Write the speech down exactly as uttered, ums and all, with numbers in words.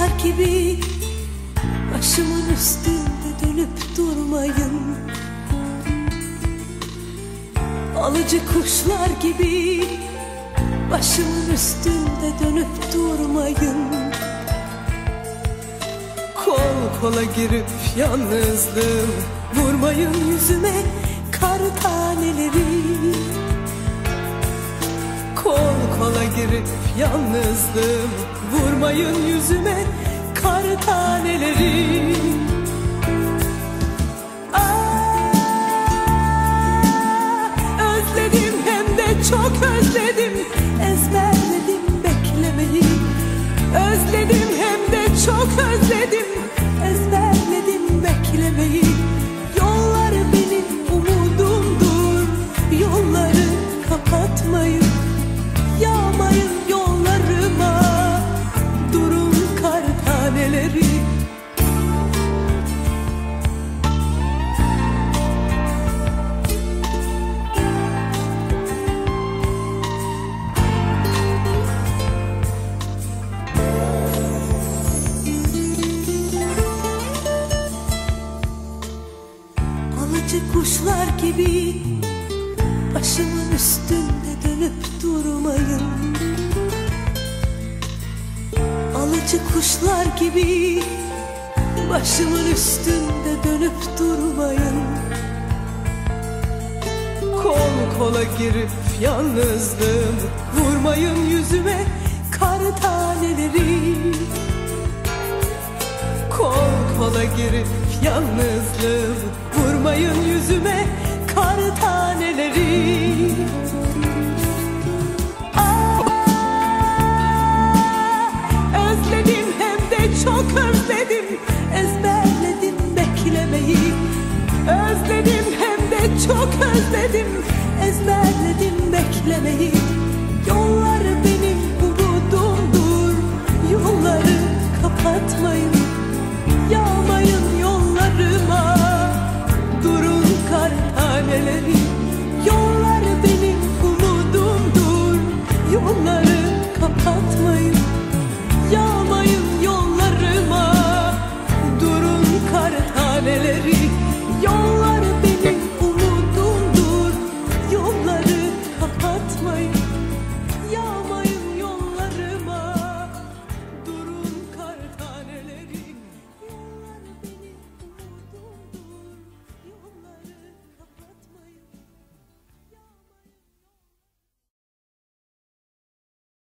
gibi başımın üstünde dönüp durmayın. Alıcı kuşlar gibi başımın üstünde dönüp durmayın. Kol kola girip yalnızlığım, vurmayın yüzüme kar taneleri. Kol kola girip yalnızlığım, vurmayın yüzüme kar taneleri. Ah, özledim, hem de çok özledim, ezberledim beklemeyi. Özledim, hem de çok özledim, ezberledim beklemeyi. Yollar benim umudumdur, yolları kapatmayın. Yağmayın yollarıma, durun kar taneleri. Alıcı kuşlar gibi başımın üstünde dönüp durmayın. Alıcı kuşlar gibi başımın üstünde dönüp durmayın. Kol kola girip yalnızlığım, vurmayın yüzüme kar taneleri. Kol kola girip yalnızlığım, vurmayın yüzüme kar taneleri.